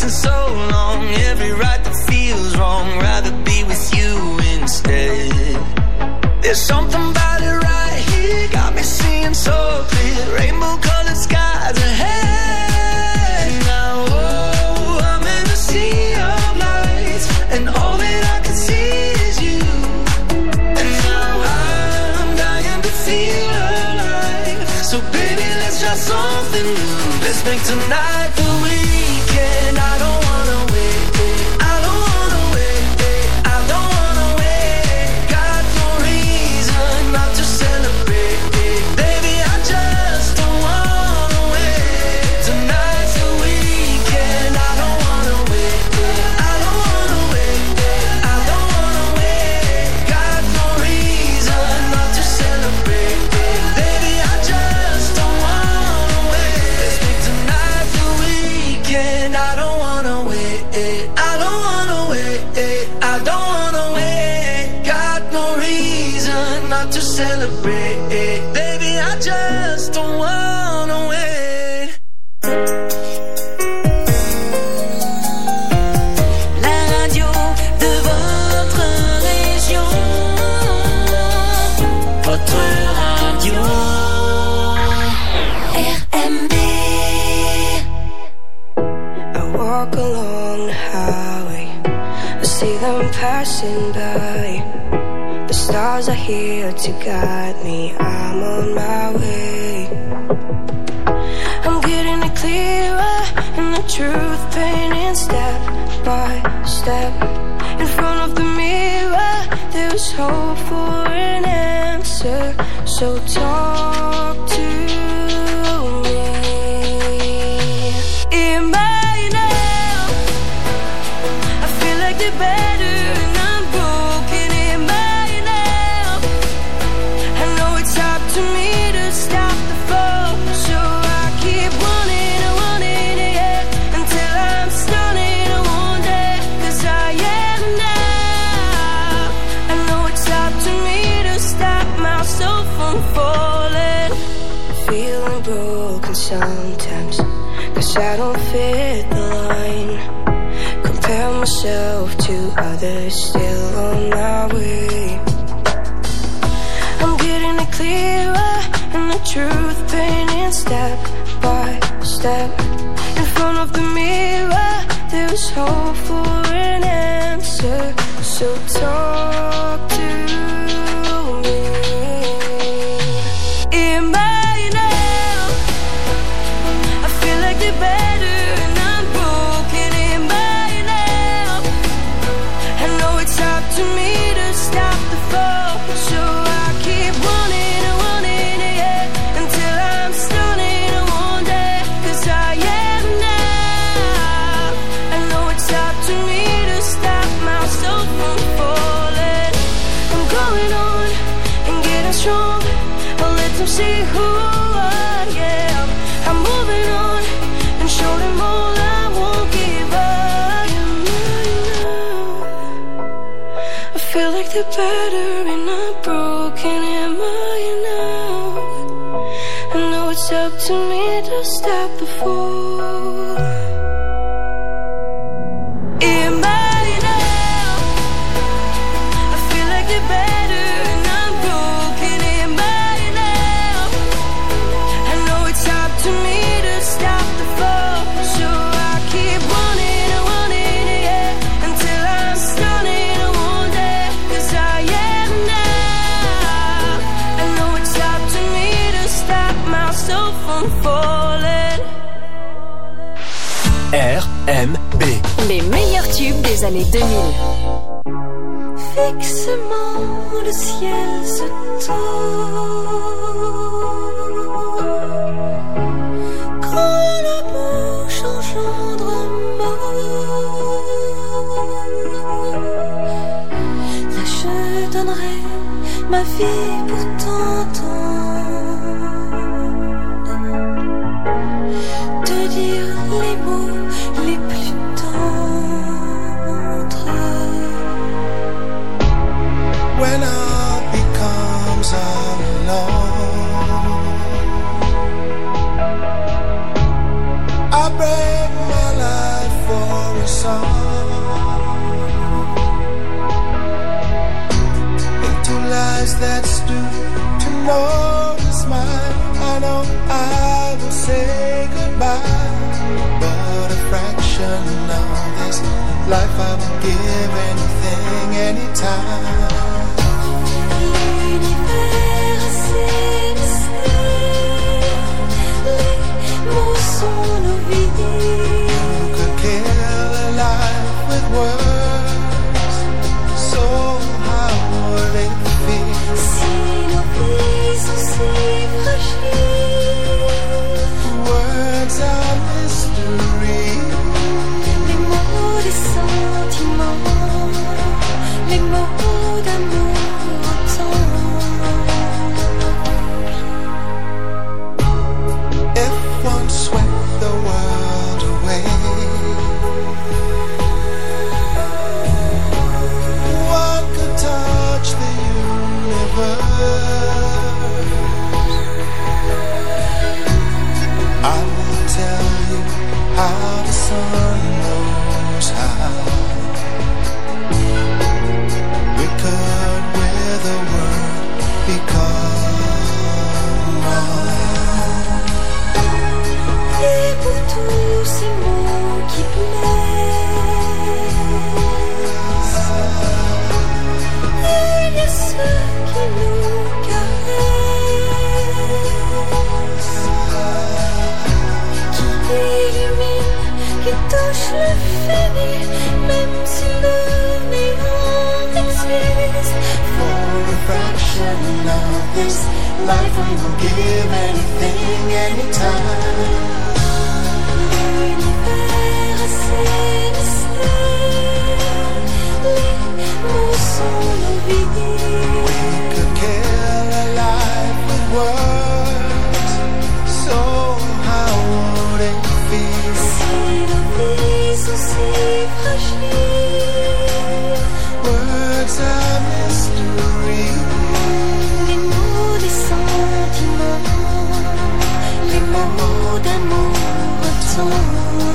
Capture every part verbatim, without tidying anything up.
in so long. Every right that feels wrong, rather be with you instead. There's something about it right here, got me seeing so clear. Rainbow colored skies ahead. Now, oh, I'm in a sea of lights, and all that I can see is you. And now I'm dying to feel alive. So baby, let's try something new. Let's make tonight the weekend. I don't wanna wait, I don't wanna wait, I don't wanna wait. Got no reason not to celebrate, baby, I just don't wanna wait. Tonight's the weekend. I don't wanna wait, I don't wanna wait, I don't wanna wait. Got no reason not to celebrate, baby, I just don't wanna wait. Let's make tonight the weekend. I don't wanna wait, I don't wanna wait, I don't wanna wait. Got no reason not to celebrate, baby, I just don't wanna wait. La radio de votre région, votre radio R M B. I walk along the highway, I see them passing by. The stars are here to guide me, I'm on my way. I'm getting it clearer, and the truth painting step by step. In front of the mirror, there's hope for an answer. So talk to me. In my now, I feel like the better and I'm broken. In my now, I know it's up to me to stop the flow. So I keep running and running, yeah, until I'm stunning and one day. Cause I am now. I know it's up to me to stop myself from falling. Feeling broken sometimes, cause I don't fit the line. Compare myself to others still on my way. I'm getting it clearer, and the truth painting step by step. In front of the mirror, there's hope for an answer. So talk to me. In my now, I feel like the better and I'm broken. In my now, I know it's up to me to stop the flow. So I keep running and running, yeah, until I'm stunning and one day. Cause I am now. I know it's up to me to stop myself from falling. I'm going on and getting strong. I'll let them see who I am. I'm moving on and show them all I won't give up. I feel like the better and I'm broken. Am I now? I know it's up to me to stop the fall. In my now, I feel like the better and I'm broken. In my now, I know it's up to me to stop the flow. So I keep running and running, yeah, until I'm stunning and one day. Cause I am now. I know it's up to me to stop myself from falling. R M B. Les meilleurs tubes des années deux mille. Fixement le ciel se tord, quand la bouche engendre un mot, là je donnerai ma vie pour t'entendre, te dire les mots les plus tendres. When all becomes alone, I break my life for song into lies that stoop to notice mine. I know I will say goodbye, but a fraction of this life I will give anything, anytime. L'univers a ses mystères, les mots sont nos vies. You could kill a life with words, so how would it feel? Si nos vies sont si fragiles, Words are mystery. les mots des sentiments, les mots d'amour tendre. If one swept the world away, one could touch the universe. I will tell you how the sun knows how. We could with a word become one. Et pour tous ces mots qui blessent, il y a ceux qui nous caressent, qui illuminent, qui touchent le fini, même si le néant existe. For a fraction of this life we will give anything, anytime. L'univers a ses mystères, les mots sont nos vies. We could kill a life with words, so how would it feel? Si nos vies sont si fragiles, Words are mystery. les mots des sentiments, les mots d'amour tendre.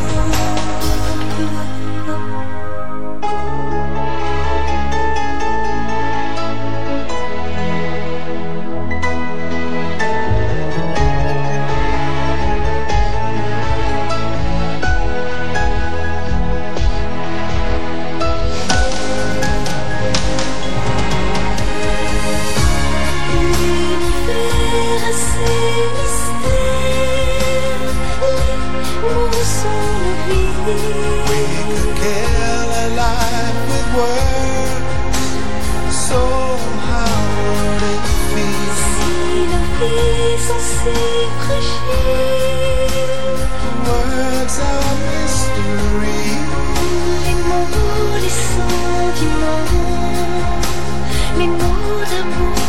L'univers a ses mystères, les mots sont nos vies. We could kill a life with words, so how would it feel? Si nos vies sont si fragiles, Words are mystery. les mots des sentiments, les mots d'amour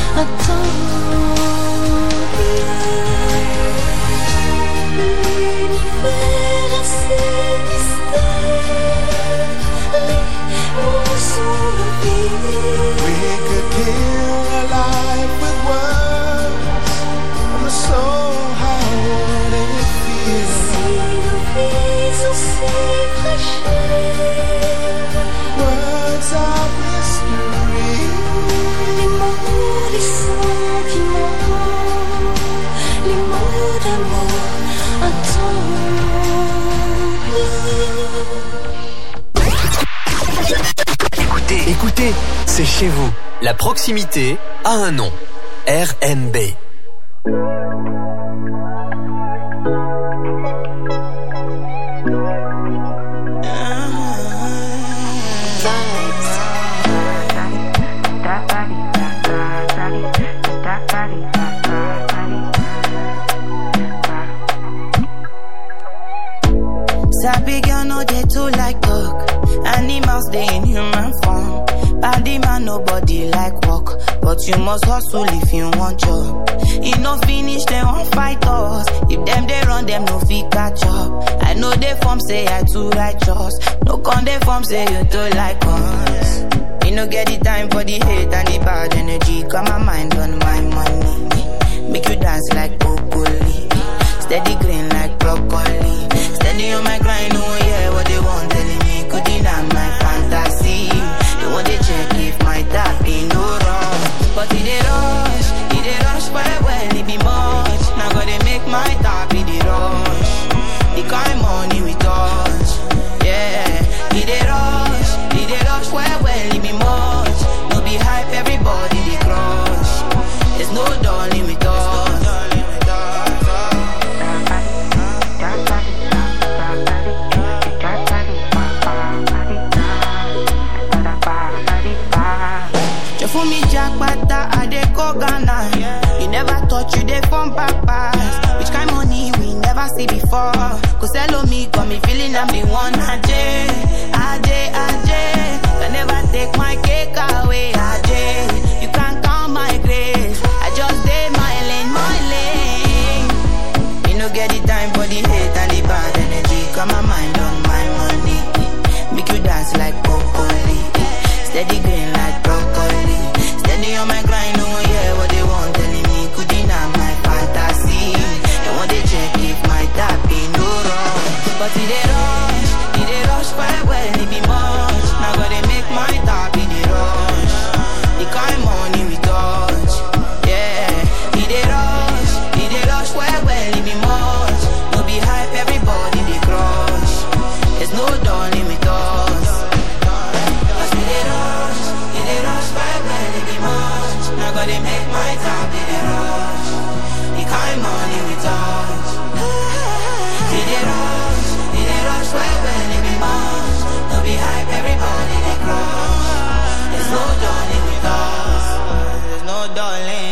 attendent. L'univers a ses mystères, les mots sont nos vies. We could kill a life with words, so how would it feel? Si nos vies sont si fragiles, Words are mystery. les mots des sentiments, les mots d'amour attendent. Écoutez, écoutez, c'est chez vous. La proximité a un nom. R M B. Sabi girl no dey too like talk. Animals dey in human form. Body man nobody like work, but you must hustle if you want job. E no finish dem wan fight us. If dem dey run dem no fit catch up. I know dey form say I too righteous. No con dey form say you too like us. Me no get the time for the hate and the bad energy. Got my mind on my money. Make you dance like broccoli. Steady green like broccoli. Steady on my grind, oh yeah, what they want telling me. come back past. Which kind of money we never see before. Cause hello me, got me feeling I'm the one. Ajay, Ajay, Ajay. Can never take my cake away, Ajay. You can't count my grace. I just did my lane, my lane. You no get the time for the hate and the bad energy. Got my mind on my money. Make you dance like broccoli. Steady green like broccoli. Steady on my grind, no one hear what they want. Telling me could deny my fantasy. They want to check if my tap be no wrong. But it they rush, it they rush quite well, it be much. Now gotta make my tap in the rush. The kind money we touch, yeah. It they rush, it they rush quite well, it be much. No be hype, everybody they crush. There's no darling with us. Cause we they rush, it they rush quite well, it be much. Now gotta make my tap in the rush. The kind money we touch. It they rush, it they rush quite well, it be much. No be hype, everybody they crush. There's no darling with us. There's no darling.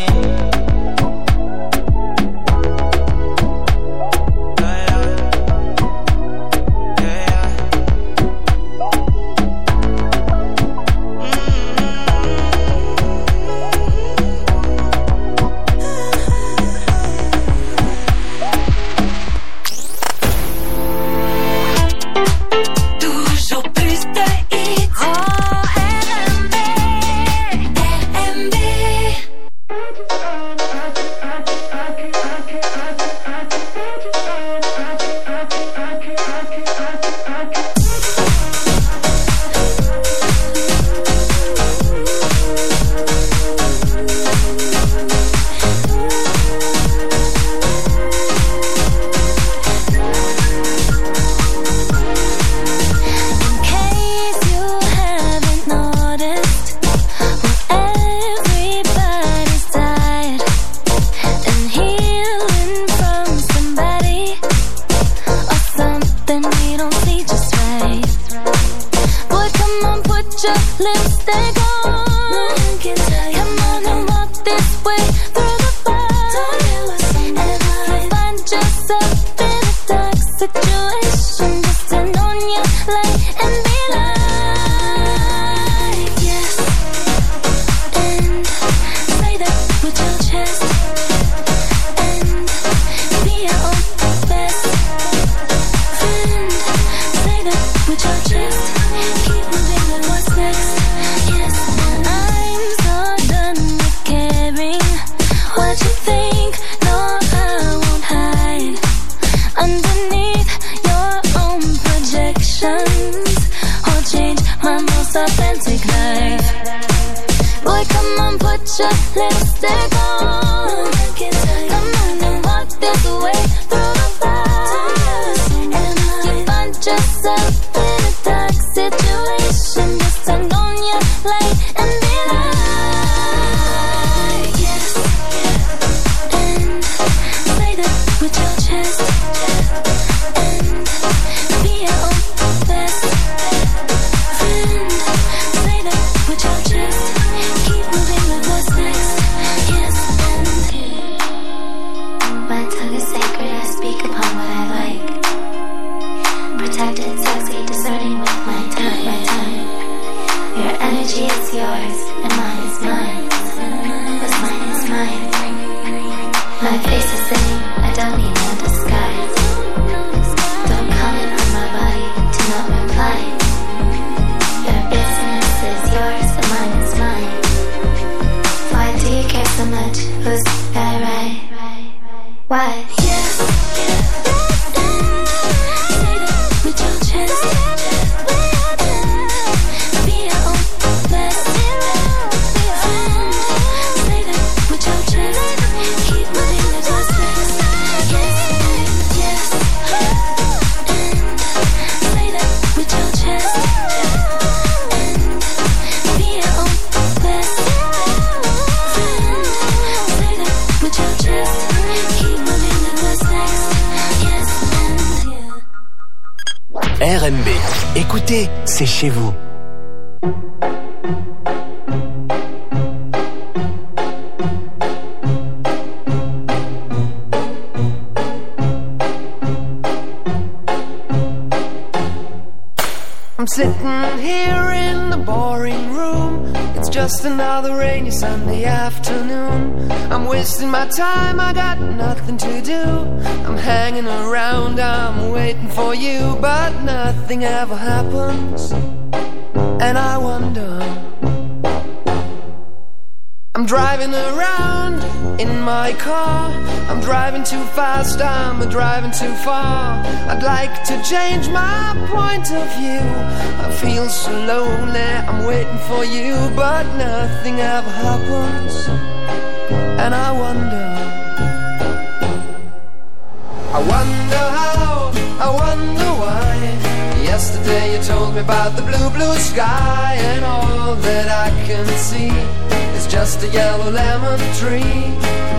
R M B. Écoutez, c'est chez vous. I'm sitting here in the boring room. It's just another rainy Sunday afternoon. I'm wasting my time, I got nothing to do. I'm hanging around, I'm waiting for you, but nothing ever happens. And I wonder, I'm driving around in my car. I'm driving too fast, I'm driving too far. I'd like to change my point of view. I feel so lonely, I'm waiting for you, but nothing ever happens. And I wonder, I wonder how, I wonder why. Yesterday you told me about the blue, blue sky, and all that I can see is just a yellow lemon tree.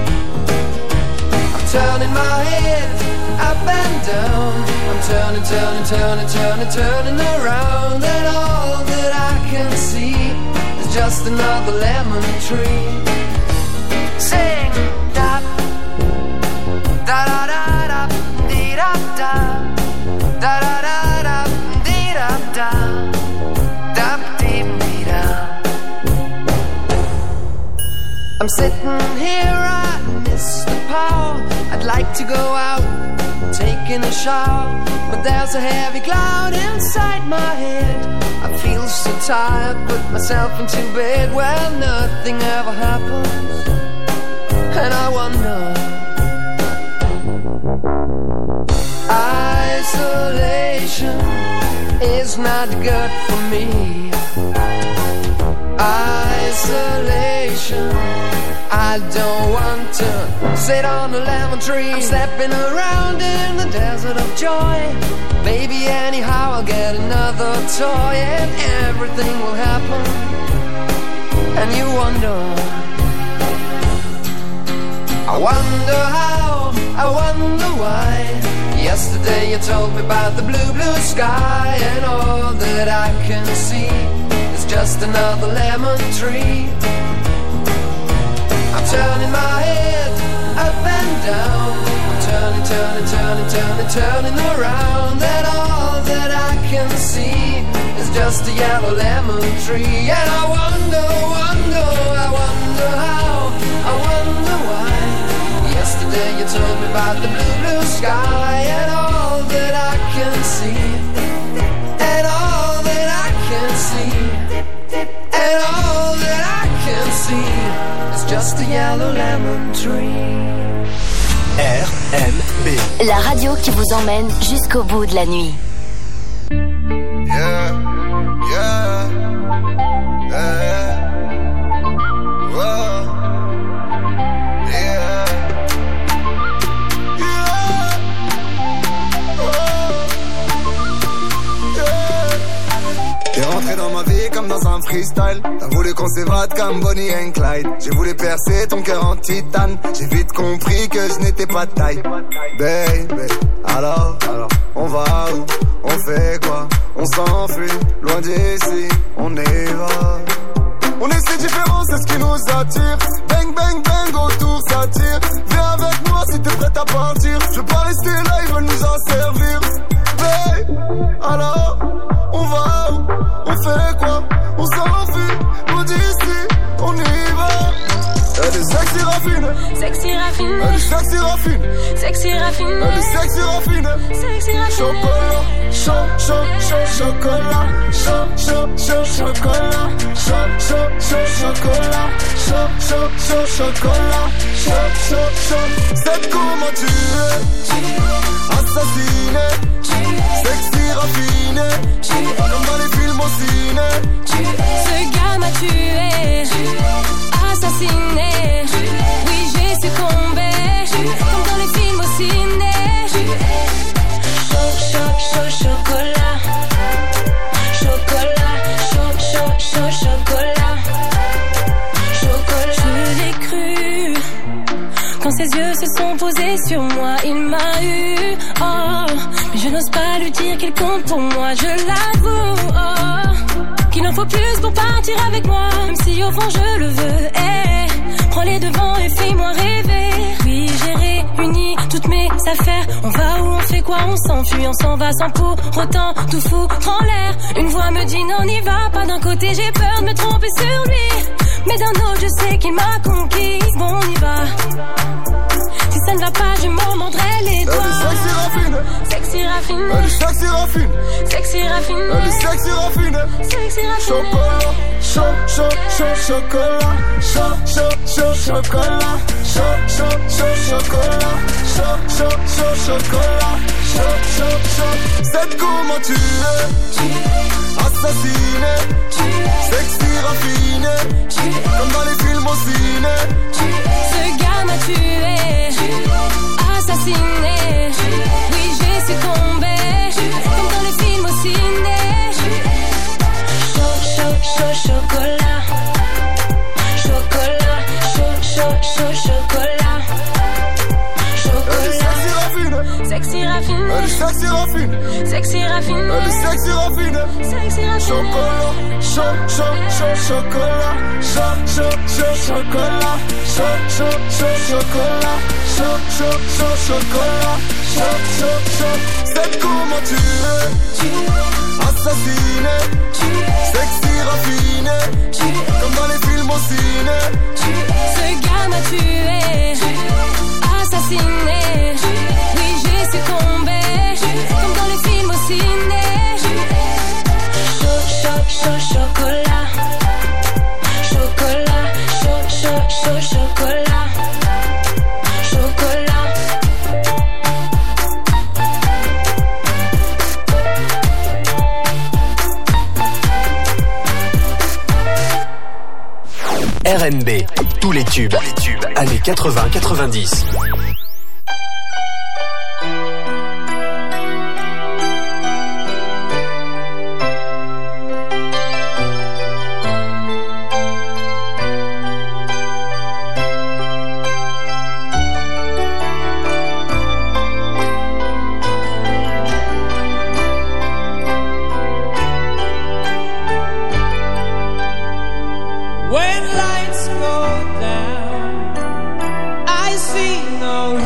I'm turning my head up and down. I'm turning, turning, turning, turning, turning around, and all that I can see is just another lemon tree. Sing da da da da da dee da da da da da da dee da da da dee dee da. I'm sitting here, I miss the power. I'd like to go out, taking a shower, but there's a heavy cloud inside my head. I feel so tired, put myself into bed. Well, nothing ever happens, and I wonder, isolation is not good for me. Isolation, I don't want to sit on a lemon tree. I'm stepping around in the desert of joy. Maybe anyhow I'll get another toy, and everything will happen. And you wonder, I wonder how, I wonder why. Yesterday you told me about the blue, blue sky, and all that I can see is just another lemon tree. I'm turning my head up and down. I'm turning, turning, turning, turning, turning around, and all that I can see is just a yellow lemon tree. And I wonder, wonder, I wonder how, I wonder why. Yesterday you told me about the blue, blue sky, and all that I can see, and all that I can see, and all that I can see is just a yellow lemon tree. R M B, la radio qui vous emmène jusqu'au bout de la nuit. Yeah, yeah, yeah, whoa, yeah, yeah, oh, yeah. T'es rentré dans ma vie comme dans un freestyle. T'as voulu qu'on s'évade comme Bonnie and Clyde. J'ai voulu percer ton cœur en titane. J'ai vite compris que je n'étais pas de taille. Baby, alors, alors, on va où? On fait quoi? On s'enfuit, loin d'ici, on y va. On est si différents, c'est ce qui nous attire. Bang, bang, bang, autour ça tire. Viens avec moi si t'es prête à partir. Je veux pas rester là, ils veulent nous en servir. Baby, alors, on va où? On fait quoi? On s'enfuit, loin d'ici, on y va. Elle est sexy raffine, Sexy raffine, elle est sexy raffine, sexy raffine, elle est sexy raffine. sexy raffine. Chocolat, chaud, chaud, chaud, chocolat, chaud, chaud, chaud, chocolat, chaud, chaud, chaud, chocolat, chaud, chaud, chaud, chocolat, chaud, chaud, chaud. C'est comment tu es, assassiné, sexy raffiné, comme dans les films au ciné. Ce gars m'a tué, assassiné. Oui, j'ai succombé, comme dans les films au ciné. Chaud, chaud, chaud, chocolat. Chocolat, chaud, chaud, chaud, chocolat. Chocolat. Je l'ai cru quand ses yeux se sont posés sur moi. Il m'a eu, oh, mais je n'ose pas lui dire qu'il compte pour moi. Je l'avoue, oh, qu'il en faut plus pour partir avec moi. Même si au fond je le veux, eh, prends les devants et fais-moi rêver. Oui, j'ai réuni tout toutes mes affaires. On va où, on fait quoi, on s'enfuit, on s'en va sans pour autant tout foutre en l'air. Une voix me dit non, n'y va pas. D'un côté j'ai peur de me tromper sur lui, mais d'un autre je sais qu'il m'a conquise. Bon, on y va. Si ça ne va pas, je m'en mordrai les doigts. Sexy raffine, sexy raffine, elle est sexy raffine, sexy raffine, elle est sexy raffine, sexy raffine. chocolat, chaud, chaud, chaud, chocolat, chaud, chaud, chaud, chocolat, chaud, chaud, chaud, chocolat, chaud, chaud, chaud, chocolat, chaud, chaud, chaud. C'est comment tu es, assassiné, sexy raffiné, comme dans les films au ciné. Ce gars m'a tué, assassiné. Oui, j'ai succombé, comme dans les films au ciné. Chaud, chaud, chaud, chocolat. Chocolat, chaud, chaud, chaud, chocolat. Chocolat. Sexy raffine, elle est sexy raffine, sexy raffine, elle est sexy raffine, sexy raffine. chocolat, chaud, chaud, chaud, chocolat, chaud, chaud, chaud, chocolat, chaud, chaud, chaud, chocolat, chaud, chaud, chaud, chocolat, chaud, chaud, chaud. C'est comment tu es, assassiné, sexy raffiné, comme dans les films au ciné. Ce gars m'a tué, assassiné. Oui, j'ai succombé, comme dans les films au ciné. Chaud, chaud, chaud, chocolat. Chocolat, chaud, chaud, chaud, chocolat. Chocolat. R N B, tous les tubes, tous les tubes, années quatre-vingts quatre-vingt-dix. When lights go down, I see no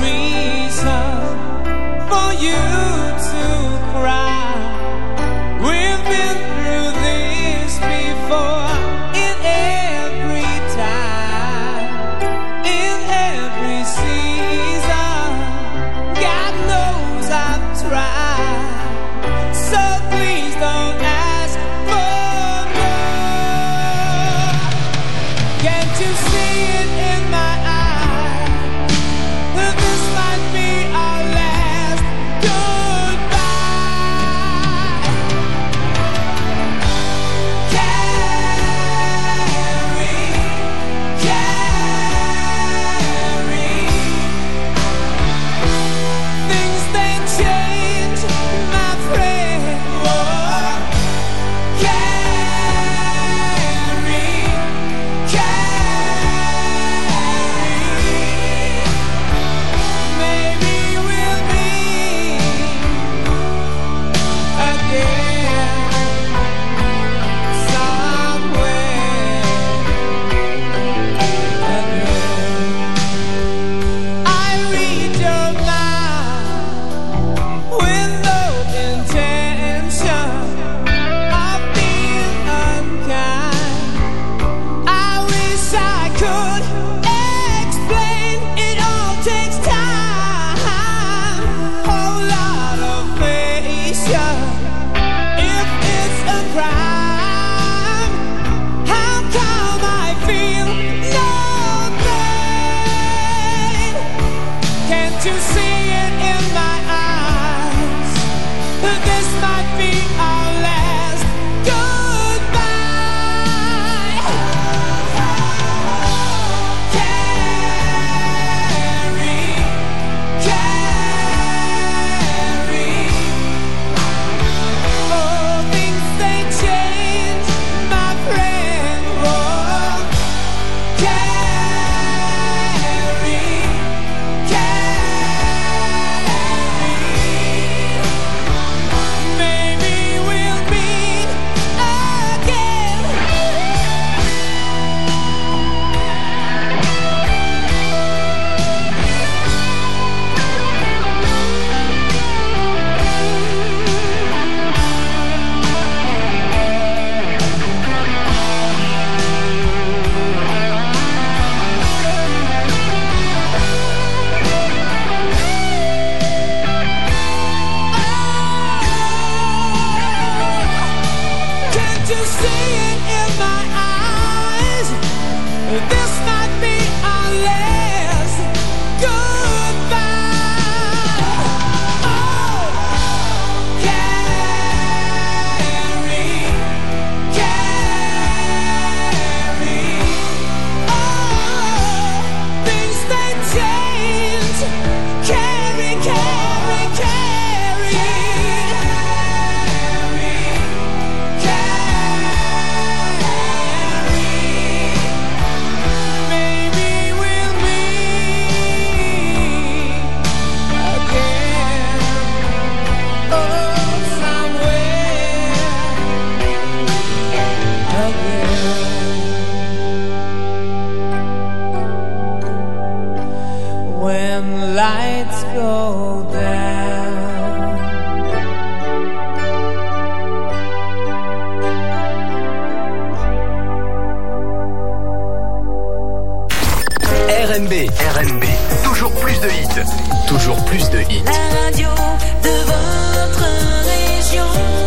B. R N B. Toujours plus de hits. Toujours plus de hits. La radio de votre région.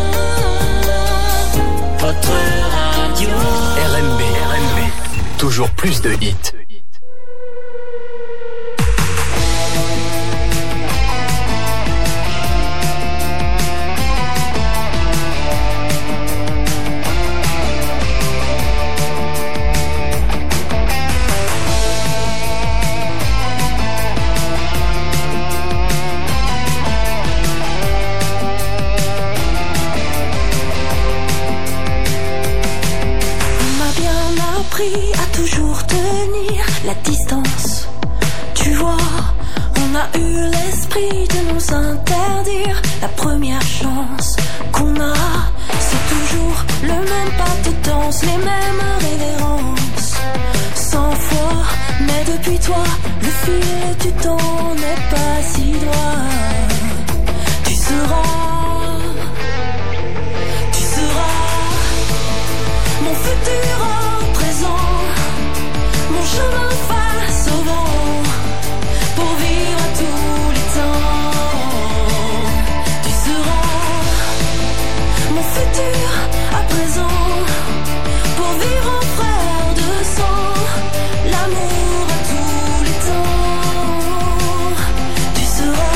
Votre radio. R N B. R N B. Toujours plus de hits. À toujours tenir la distance. Tu vois, on a eu l'esprit de nous interdire. La première chance qu'on a, c'est toujours le même pas de danse, les mêmes révérences. Cent fois, mais depuis toi, le fil du temps n'est pas si droit. Tu seras, tu seras mon futur. Mon chemin face au vent, pour vivre à tous les temps. Tu seras mon futur à présent, pour vivre en frère de sang, l'amour à tous les temps. Tu seras.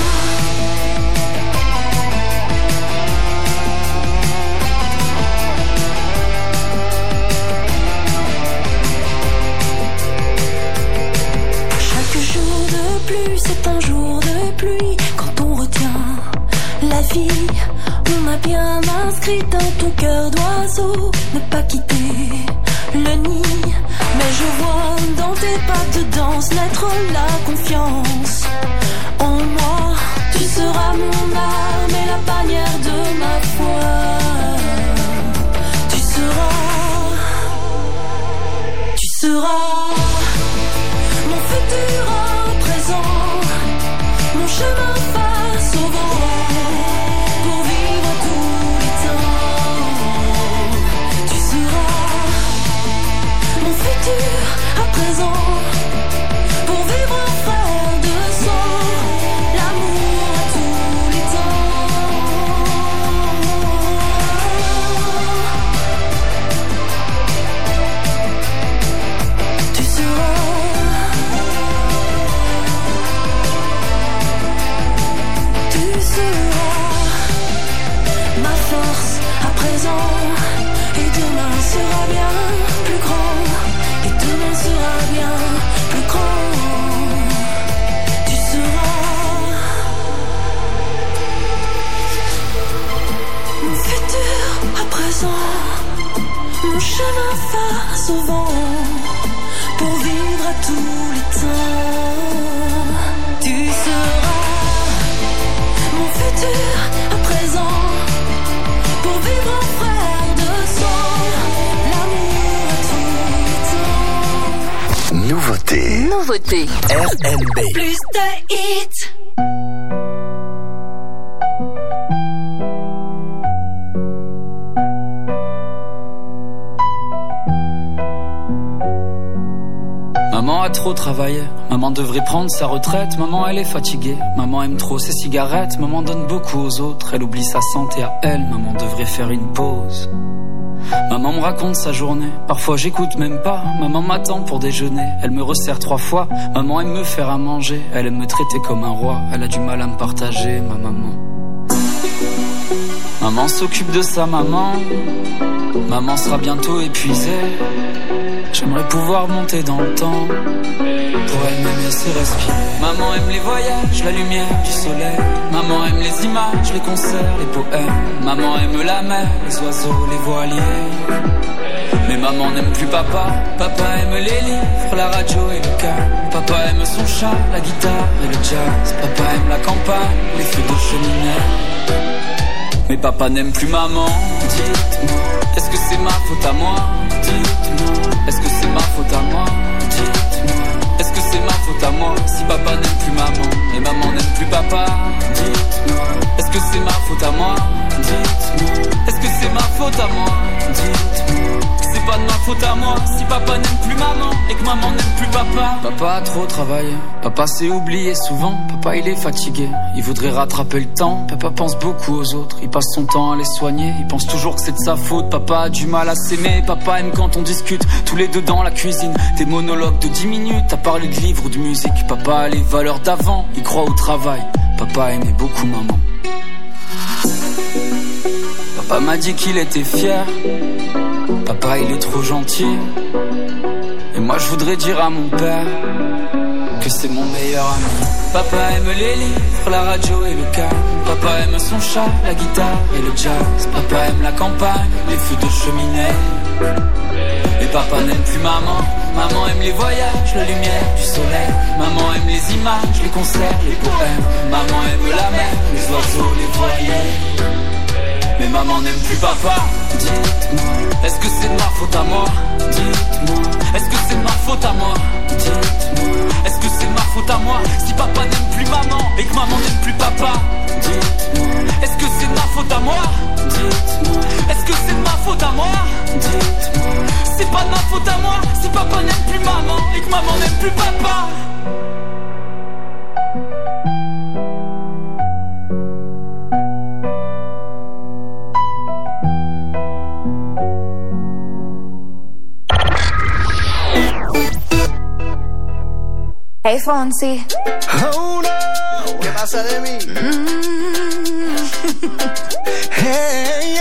C'est un jour de pluie quand on retient la vie. On a bien inscrit dans ton cœur d'oiseau ne pas quitter le nid. Mais je vois dans tes pas de danse naître la confiance en moi. Tu seras mon âme et la bannière de ma foi. Tu seras, tu seras mon futur à présent. Mon chemin face au vent, pour vivre tous les temps. Tu seras mon futur à présent, pour vivre en frère de sang, l'amour à tous les temps. Tu seras. Ma force à présent, et demain sera bien plus grand, et demain sera bien plus grand. Tu seras mon futur à présent, mon chemin face au vent, pour vivre à tous les temps. Tu seras mon futur à présent, pour vivre en frère de sang, l'amour à tous les temps. Nouveauté. Nouveauté. R N B. Plus de hits. Maman a trop travaillé, maman devrait prendre sa retraite. Maman elle est fatiguée, maman aime trop ses cigarettes. Maman donne beaucoup aux autres, elle oublie sa santé à elle. Maman devrait faire une pause. Maman me raconte sa journée, parfois j'écoute même pas. Maman m'attend pour déjeuner, elle me resserre trois fois. Maman aime me faire à manger, elle aime me traiter comme un roi. Elle a du mal à me partager, ma maman. Maman s'occupe de sa maman, maman sera bientôt épuisée. J'aimerais pouvoir monter dans le temps, pour elle me laisser respirer. Maman aime les voyages, la lumière du soleil. Maman aime les images, les concerts, les poèmes. Maman aime la mer, les oiseaux, les voiliers. Mais maman n'aime plus papa. Papa aime les livres, la radio et le calme. Papa aime son chat, la guitare et le jazz. Papa aime la campagne, les feux de cheminée. Mais papa n'aime plus maman. Dites-moi, est-ce que c'est ma faute à moi? Dites-moi, est-ce que c'est ma faute à moi? Dites-moi, est-ce que c'est ma faute à moi? Si papa n'aime plus maman et maman n'aime plus papa. Dites-moi, est-ce que c'est ma faute à moi? Dites-moi, est-ce que c'est ma faute à moi? Dites-moi, c'est c'est pas de ma faute à moi si papa n'aime plus maman et que maman n'aime plus papa. Papa a trop travaillé, papa s'est oublié souvent. Papa il est fatigué, il voudrait rattraper le temps. Papa pense beaucoup aux autres, il passe son temps à les soigner. Il pense toujours que c'est de sa faute, papa a du mal à s'aimer. Papa aime quand on discute, tous les deux dans la cuisine. Des monologues de dix minutes à parler de livres ou de musique. Papa a les valeurs d'avant, il croit au travail. Papa aimait beaucoup maman. Papa m'a dit qu'il était fier. Papa il est trop gentil. Et moi je voudrais dire à mon père que c'est mon meilleur ami. Papa aime les livres, la radio et le calme. Papa aime son chat, la guitare et le jazz. Papa aime la campagne, les feux de cheminée. Et papa n'aime plus maman. Maman aime les voyages, la lumière du soleil. Maman aime les images, les concerts, les poèmes. Maman aime la mer, les oiseaux, les voiliers. Mais maman n'aime plus papa. Dites-moi, est-ce que c'est de ma faute à moi? Dites-moi, est-ce que c'est de ma faute à moi? Dites-moi, est-ce que c'est de ma faute à moi si papa n'aime plus maman et que maman n'aime plus papa? Dites-moi, est-ce que c'est de ma faute à moi? Dites-moi, est-ce que c'est de ma faute à moi? Dites-moi, c'est pas de ma faute à moi si papa n'aime plus maman et que maman n'aime plus papa. Hey Fonsi. Oh no, ¿qué pasa de mí? Mm. Hey,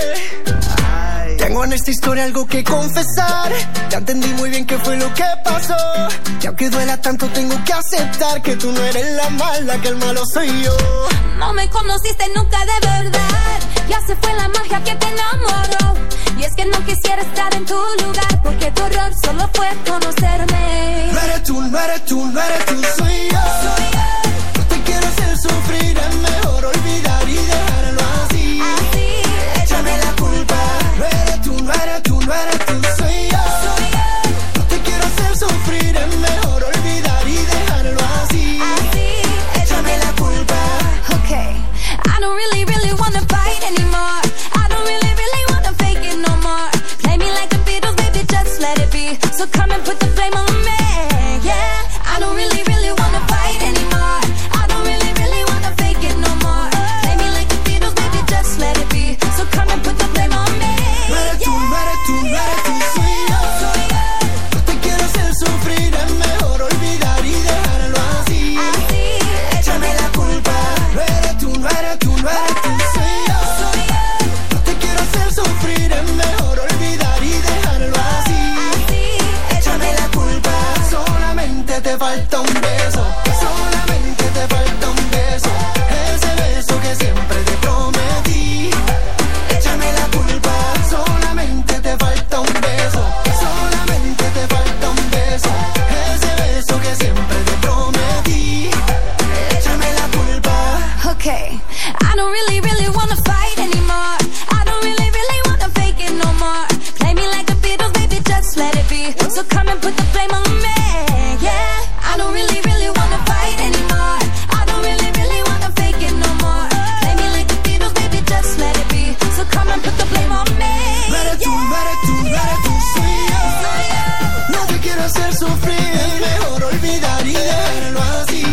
yeah. Tengo en esta historia algo que confesar. Ya entendí muy bien qué fue lo que pasó. Y aunque duela tanto tengo que aceptar que tú no eres la mala, que el malo soy yo. No me conociste nunca de verdad. Ya se fue la magia que te enamoró. Y es que no quisiera estar en tu lugar, porque tu error solo fue conocerme. No eres tú, no eres tú, no eres tú, soy yo. Soy yo. No te quiero hacer sufrir, es mejor olvidar y dejarlo así. Así, échame la culpa. No eres tú, no eres tú, no eres tú, soy yo. Soy yo. No te quiero hacer sufrir, es mejor olvidar y dejarlo así. Así, échame la culpa. Okay, I don't really, really wanna fight anymore. I don't really, really wanna fake it no more. Play me like the Beatles, baby, just let it be. So come and put the flame on me, yeah. I don't really, really wanna fight anymore. I don't really, really wanna fake it no more. Play me like the Beatles, baby, just let it be. So come and put the flame on me, no eres yeah. tú, no eres tú, no eres tú, soy yo. Soy yo. No te quiero hacer sufrir, es mejor olvidar y dejarlo así. Así, échame la culpa. No eres tú, no eres tú, no eres tú, soy yo. Soy yo. No te quiero hacer sufrir, es mejor olvidar y dejarlo así. Así, échame la culpa. Solamente te falta un beso. Solamente te falta un beso. Ese beso que siempre te prometí. Échame la culpa. Solamente te falta un beso. Solamente te falta un beso. Ese beso que siempre te prometí. Échame la culpa. Okay, I don't really, really wanna fight anymore. I don't really, really wanna fake it no more. Play me like the Beatles, baby, just let it be. So come and put the flame on me, yeah. I don't really, really wanna fight anymore. I don't really, really wanna fake it no more. Play me like the Beatles, baby, just let it be. So come and put the flame on me, No eres tú, yeah. no eres tú, no eres tú, soy yo. Soy yo. No te quiero hacer sufrir, es mejor olvidar y dejarlo así.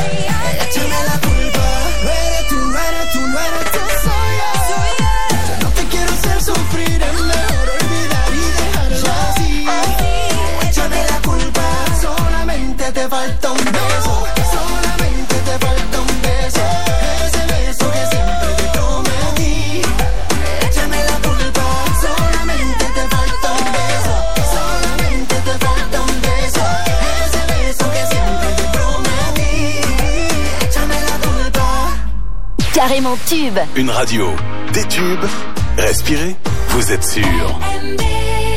Échame la culpa. No eres tú, no eres tú, no eres tú, soy yo. Soy yo. No te quiero hacer sufrir, es mejor olvidar y dejarlo así. Échame la culpa. Solamente te falta un beso. Solamente te falta un beso. Ese beso que siempre te prometí. Échame la culpa. Solamente te falta un beso. Solamente te falta un beso. Ese beso que siempre te prometí. Échame la culpa. Carrément tube. Une radio, des tubes. Respirez, vous êtes sûr. M B.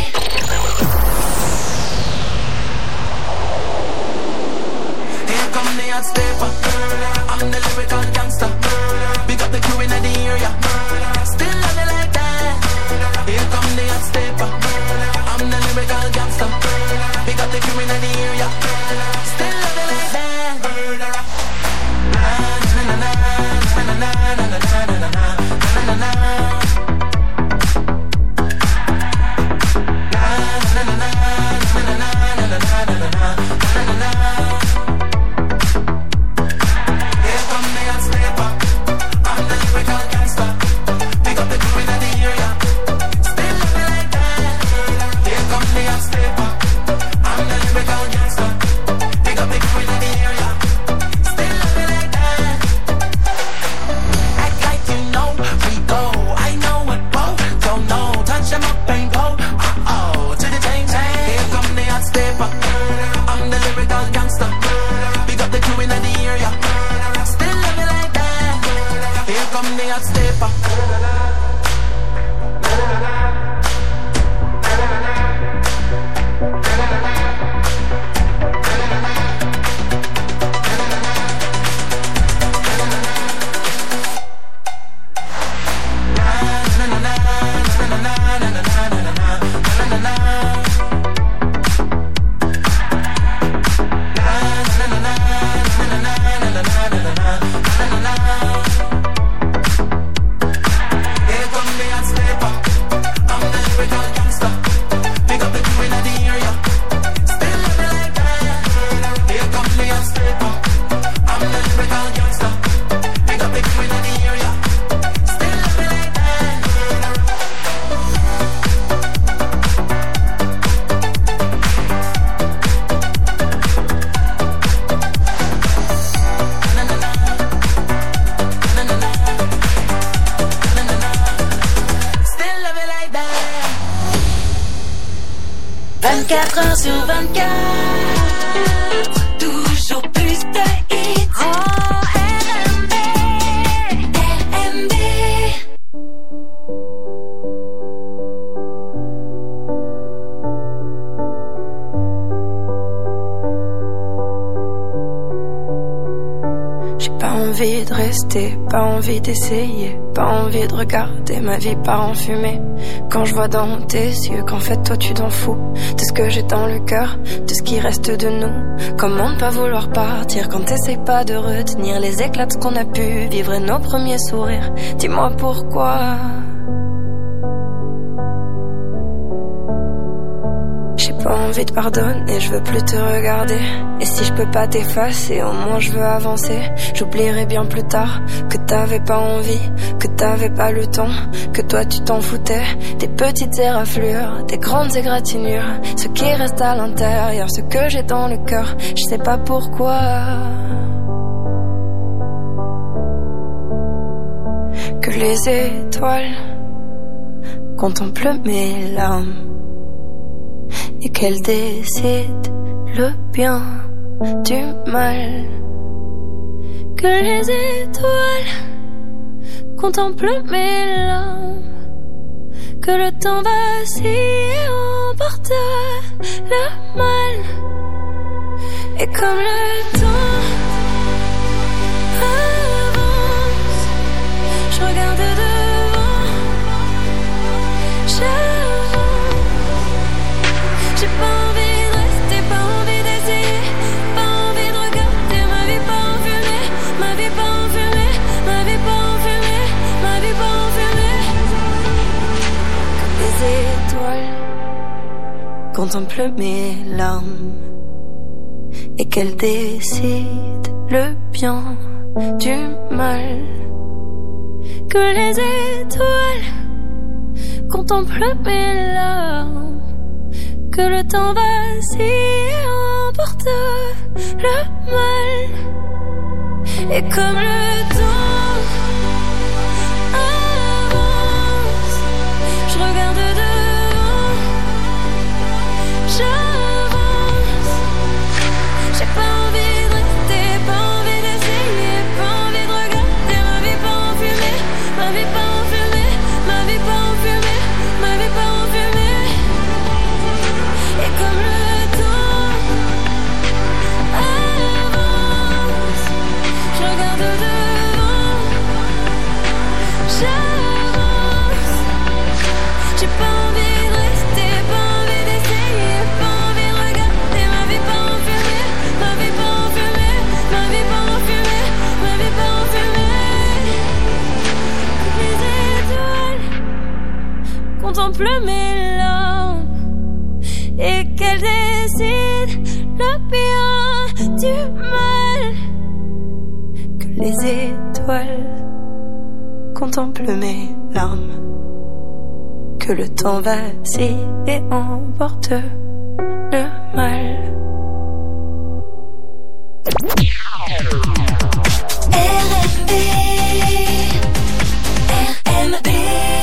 Here come the hot stepper. I'm the lyrical gangster. Big up the crew in the area. Still love it like that. Here come the hot stepper. I'm the lyrical gangster. Big up the crew in the area. Still love it like that. Na na na na na na na na na na na na na. vingt-quatre heures sur vingt-quatre, toujours plus de hits. Oh, R M B, R M B. J'ai pas envie de rester, pas envie d'essayer, pas envie de regarder ma vie part en fumée. Quand je vois dans tes yeux qu'en fait toi tu t'en fous de ce que j'ai dans le cœur, de ce qui reste de nous. Comment ne pas vouloir partir quand t'essayes pas de retenir les éclats de ce qu'on a pu vivre et nos premiers sourires. Dis-moi pourquoi. J'ai pas envie de pardonner, je veux plus te regarder. Et si je peux pas t'effacer, au moins je veux avancer. J'oublierai bien plus tard que t'avais pas envie, que t'avais pas le temps, que toi tu t'en foutais. Des petites éraflures, des grandes égratignures, ce qui reste à l'intérieur, ce que j'ai dans le cœur, je sais pas pourquoi. Que les étoiles contemplent mes larmes et qu'elle décide le bien du mal. Que les étoiles contemplent mes larmes, que le temps vacille et emporte le mal. Et comme le temps avance, je regarde devant, j'avance. J'ai pas envie de rester, pas envie d'essayer, pas envie de regarder ma vie pas en fumée, ma vie pas en fumée, ma vie pas en fumée, ma vie pas en fumée. Les étoiles contemplent mes larmes et qu'elles décident le bien du mal. Que les étoiles contemplent mes larmes, que le temps vacille et emporte le mal. Et comme le temps avance, je regarde devant, j'avance. J'ai pas envie de rester, pas envie d'essayer, pas envie de regarder ma vie pas en fumée, ma vie pas en fumée, ma vie pas en fumée, ma vie pas en fumée. Et comme le temps avance, je regarde devant, j'avance. J'ai pas envie de rester, pas envie d'essayer, pas envie de regarder ma vie pas en fumée, ma vie pas en fumée, ma vie pas en fumée, ma vie pas en fumée. Les étoiles contemplent mes larmes et qu'elle décide le bien du mal. Que les étoiles contemplent mes larmes, que le temps vacille et emporte le mal. R M B, R M B.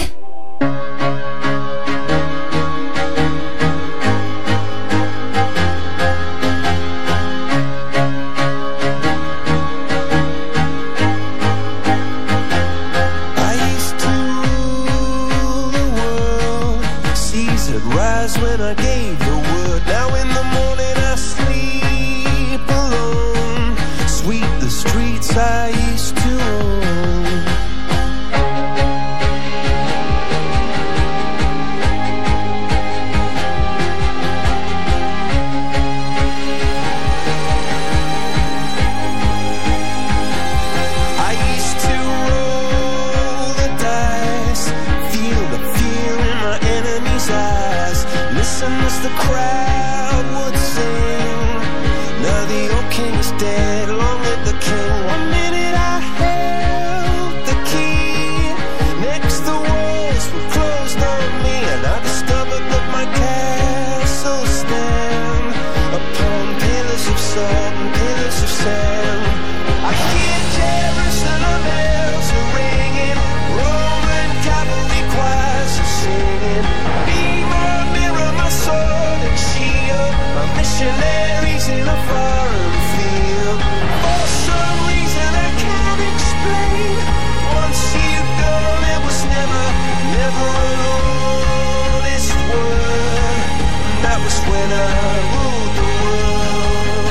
When I gave the word, now in the morning I sleep alone. Sweep the streets I used to own. I used to roll the dice, feel the fear in my enemy's eyes. Listen as the crowd would sing. Now the old king is dead, long live the king. One minute I held the key, next the walls were closed on me, and I discovered that my castle stand upon pillars of salt and pillars of sand. I hear Jerusalem bells are ringing, Roman cavalry choirs are singing. Be my mirror, my sword and shield. when I ruled the world.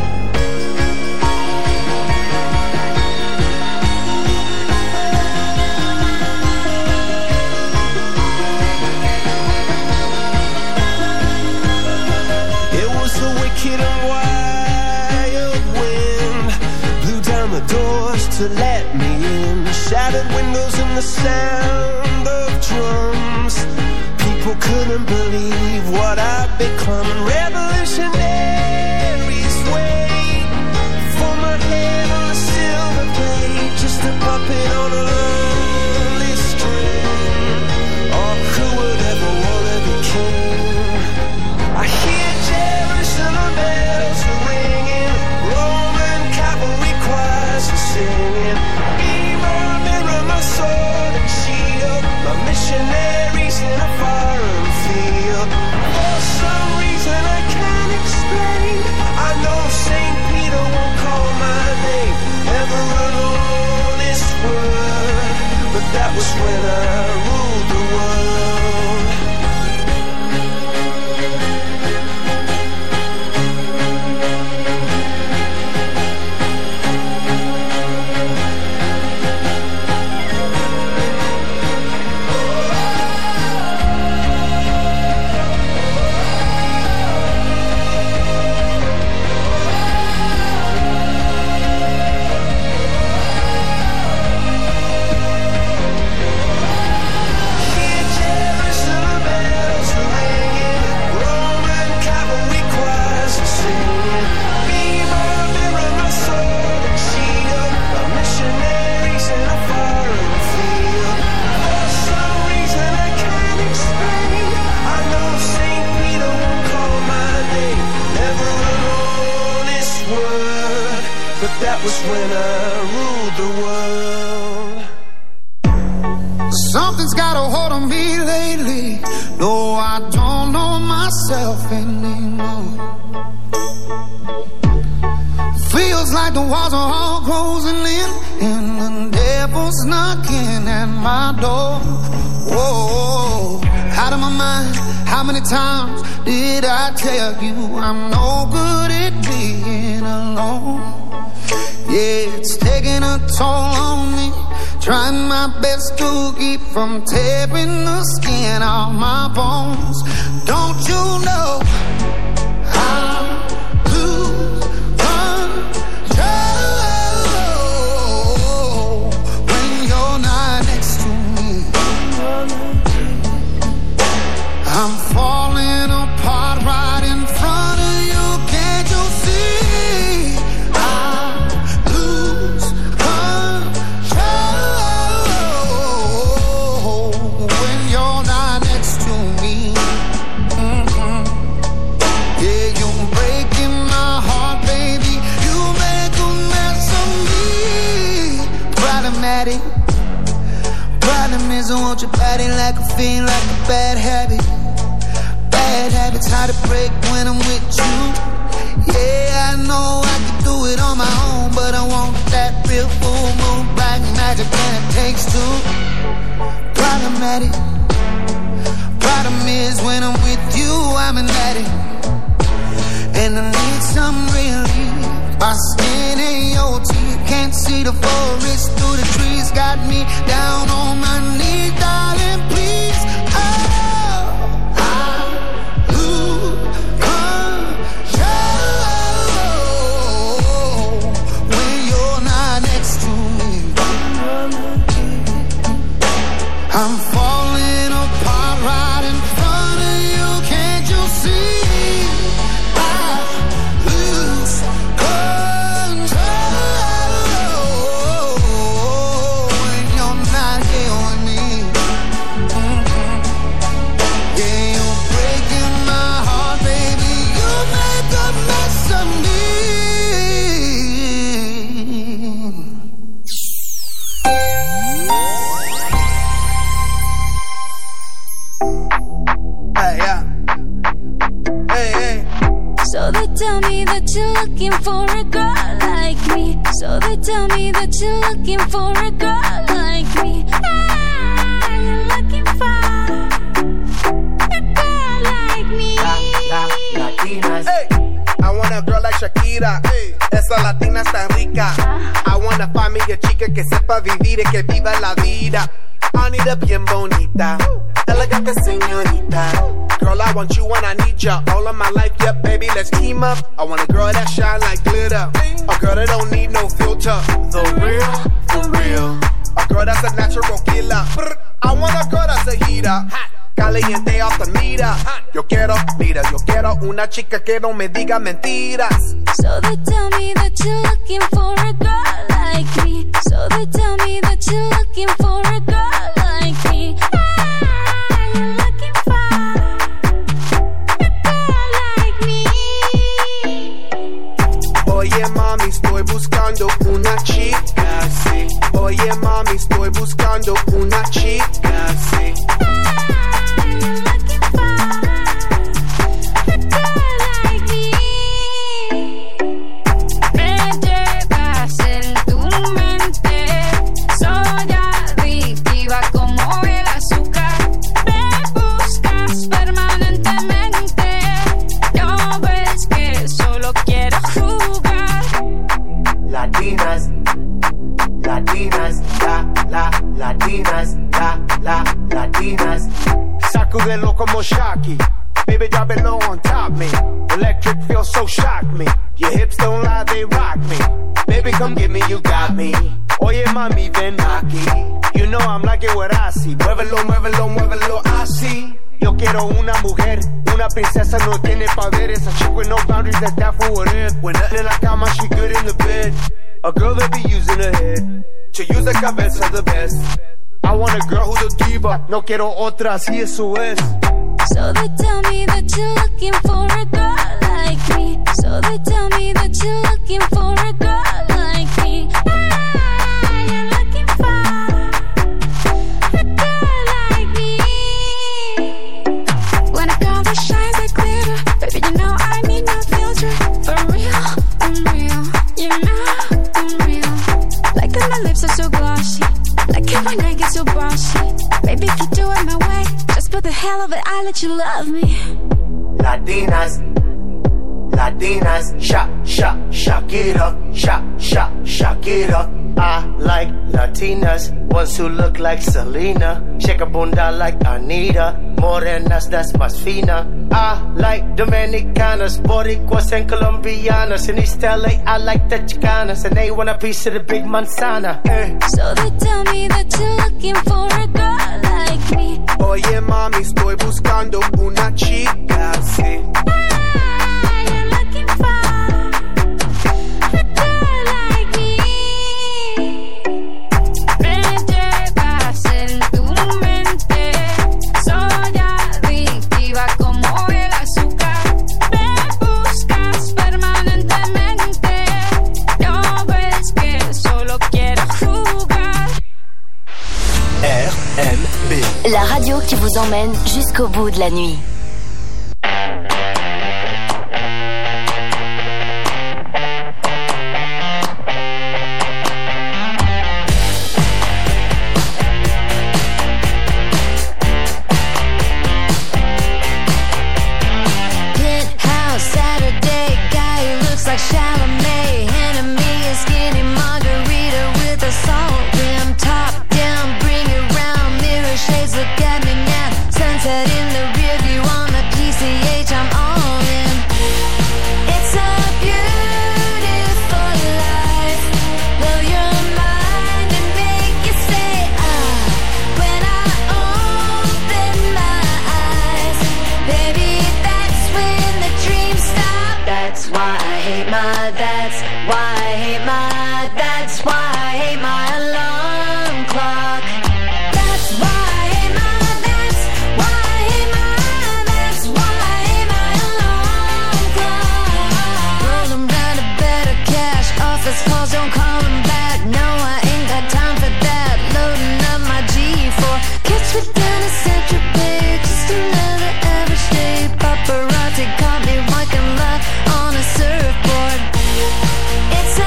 It was a wicked and wild wind, blew down the doors to let me in, shattered windows and the sound of drums. People couldn't believe what I'd become. Revolutionaries wait for my head on a silver plate, just a puppet on a lonely string. Oh, who would ever wanna be king? I hear Jerusalem bells are ringing, Roman cavalry choirs are singing. Be my mirror, my sword and shield, my missionaries in a foreign field. For some reason I can't explain, I know Saint Peter won't call my name, ever an honest word, but that was when I ruled the world. That was when I ruled the world. Something's got a hold on me lately. No, I don't know myself anymore. Feels like the walls are all closing in, and the devil's knocking at my door. Whoa, out of my mind. How many times did I tell you I'm no good at being alone? Yeah, it's taking a toll on me, trying my best to keep from tearing the skin off my bones. Don't you know I lose control when you're not next to me? I'm falling apart right in front of you, can't you see? Problem is I want your body like a fiend, like a bad habit. Bad habits hard to break when I'm with you. Yeah, I know I can do it on my own, but I want that real full moon black magic, and it takes two. Problematic. Problem is when I'm with you, I'm an addict, and I need some relief. My skin and your teeth, can't see the forest through the trees. Got me down on my knees, darling, please. Oh, I lose control when you're not next to me. I'm falling apart right in front of you, can't you see? I lose tell me that you're looking for a girl like me. So they tell me that you're looking for a girl like me. Ah, you're looking for a girl like me. La, la, la. vida. Esa latina está rica. I wanna find me a chica que sepa vivir y que viva la vida. Anita bien bonita, elegante señorita. Girl, I want you and I need ya all of my life, yeah, baby, let's team up. I want a girl that shine like glitter, a girl that don't need no filter. The real, for real, a girl that's a natural killer. I want a girl that's a heater, caliente off the meter. Yo quiero, mira, yo quiero una chica que no me diga mentiras. So they tell me that you're looking for a girl like me. So they tell me that you're looking for a girl like me. Ah, you're looking for a girl like me. Oye mami, estoy buscando una chica, sí. Oye mami, estoy buscando una chica, sí. Latinas, la, la, Latinas. Sacudelo como Shocky. Baby, drop it low on top me. Electric feels so shock me. Your hips don't lie, they rock me. Baby, come get me, you got me. Oye, mami, ven aquí. You know I'm liking what I see. Muévelo, muévelo, muévelo así. Yo quiero una mujer, una princesa, no tiene poderes. A chick with no boundaries, that's that for what it. When nothing in la cama, she good in the bed. A girl that be using her head to use the cabeza the best. I want a girl who's a diva. No quiero otra, así eso es. So they tell me that you're looking for a girl like me. So they tell me that you're looking for a girl like me. Ah, you're looking for a girl like me. When a girl that shines like glitter, baby, you know I need no filter. For real, for real, you know I'm real. Like that my lips are so glossy. Like it when I get so bossy. Baby, if you do it my way, just for the hell of it, I'll let you love me. Latinas, Latinas, shock, shock, shock it up, shock, shock, shock it up. I like Latinas, ones who look like Selena, shake a bunda like Anita, morenas, that's más fina. I like Dominicanas, Boricuas and Colombianas. In East L A, I like the Chicanas, and they want a piece of the big manzana. Eh. So they tell me that you're looking for a girl like me. Oye mami, estoy buscando una chica, sí. Ah, you're looking for a girl like me. Me llevas en tu mente, soy adictiva como el azúcar. Me buscas permanentemente, no ves que solo quiero jugar. R M B, la radio qui vous emmène jusqu'au bout de la nuit. Penthouse Saturday, guy who looks like Chalamet. Enemy is skinny margarita with a salt rim. Top down, bring it round. Mirror shades, look at me now. Sunset in the rear view on the P C H, I'm all in. It's a beautiful life. Blow your mind and make you say ah. When I open my eyes, baby, that's when the dreams stop. That's why I hate my, that's why I hate my, that's why I hate my alarm clock. That's why I hate my, that's why I hate my, that's why I hate my alarm clock. Rolling round a better cash, office calls don't call them back. No, I ain't got time for that. Loading up my G four, catch me down a Central Bay. Just another average day. Paparazzi caught me walking love on a surfboard. It's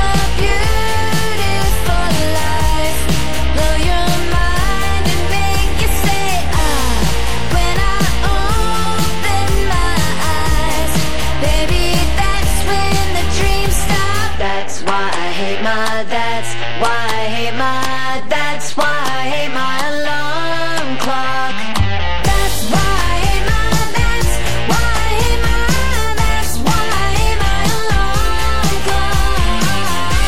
why I hate my, that's why I hate my alarm clock. That's why I hate my, that's why I hate my, that's why I hate my alarm clock.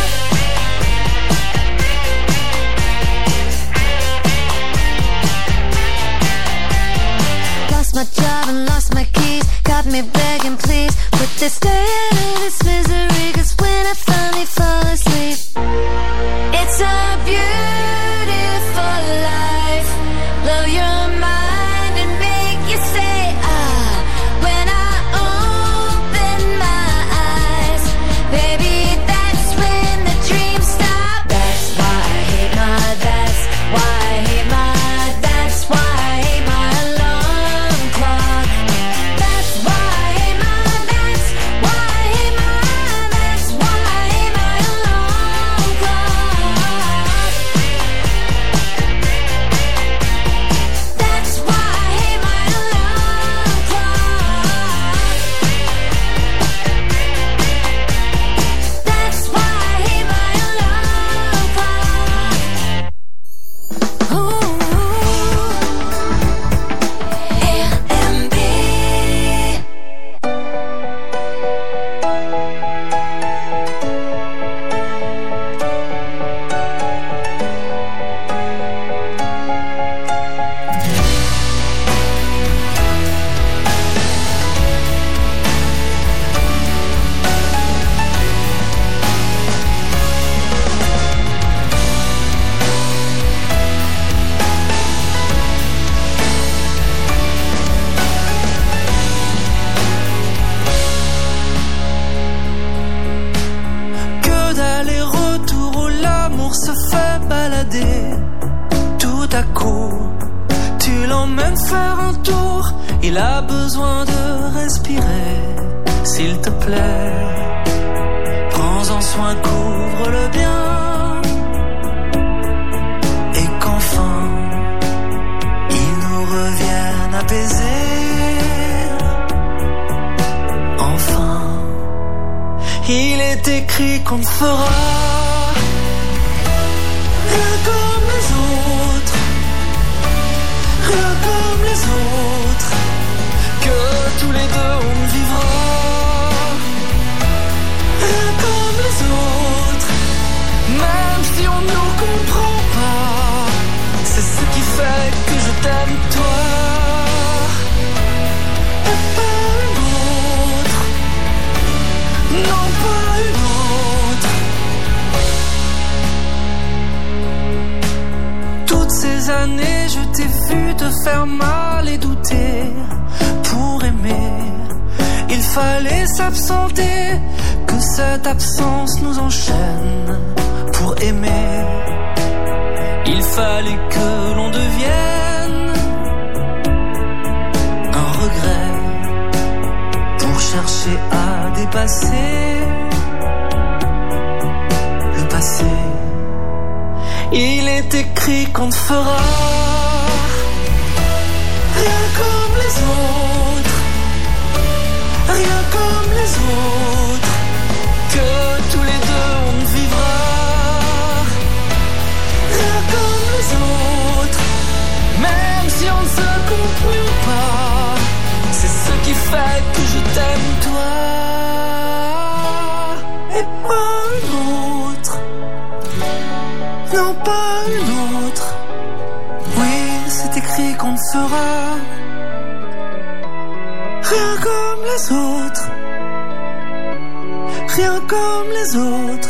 Lost my job and lost my keys, got me begging please, put this day out of this misery, cause when I finally fall asleep, it's a beautiful life. Blow your mind and make you say ah when I open my eyes. Baby, that's when the dreams stop. That's why I hate my, that's why I hate my, that's why I hate my alarm clock. That's why I hate my, that's why I hate my, that's why I hate my alarm clock. That's why I hate my alarm clock. That's why I hate my alarm clock. Ooh, R M B. Que d'aller-retour où l'amour se fait balader. Tout à coup, tu l'emmènes faire un tour. Il a besoin de respirer. S'il te plaît, prends-en soin, couvre-le bien. Et qu'enfin, il nous revienne apaisés. Enfin, il est écrit qu'on ne fera rien comme les autres, rien comme les autres, que tous les deux on ne vivra rien comme les autres, même si on ne nous comprend pas. C'est ce qui fait que je t'aime toi, et pas une autre. Non, pas une autre. Toutes ces années, je t'ai vu te faire mal et douter. Pour aimer, il fallait s'absenter. Que cette absence nous enchaîne. Pour aimer, il fallait que l'on devienne un regret. Pour chercher à dépasser le passé, il est écrit qu'on ne fera rien comme les autres, rien comme les autres, que tous les deux on ne vivra rien comme les autres, même si on ne se comprend pas. C'est ce qui fait que je t'aime toi, et pas une autre. Non, pas une autre. Oui, c'est écrit qu'on ne fera rien comme les autres, rien comme les autres.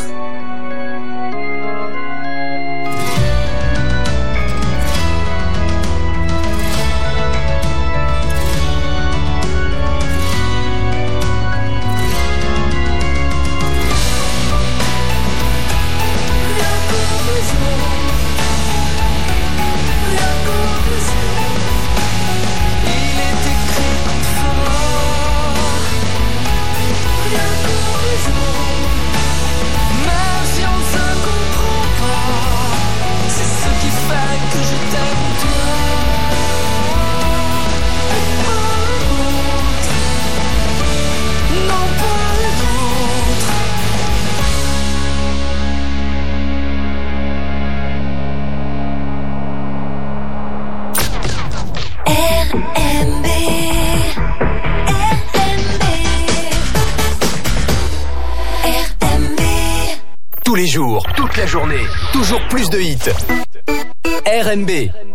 Rien comme les autres. toute la journée. Toujours plus de hits. R and B.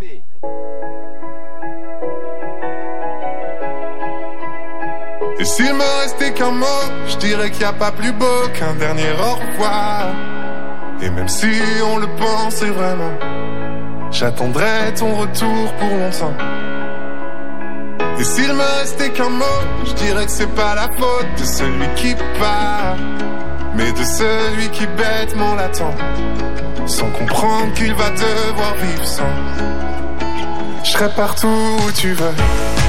Et s'il me restait qu'un mot, je dirais qu'il n'y a pas plus beau qu'un dernier au revoir. Et même si on le pensait vraiment, j'attendrai ton retour pour longtemps. Et s'il me restait qu'un mot, je dirais que c'est pas la faute de celui qui part, mais de celui qui bêtement l'attend, sans comprendre qu'il va devoir vivre sans. Je serai partout où tu veux.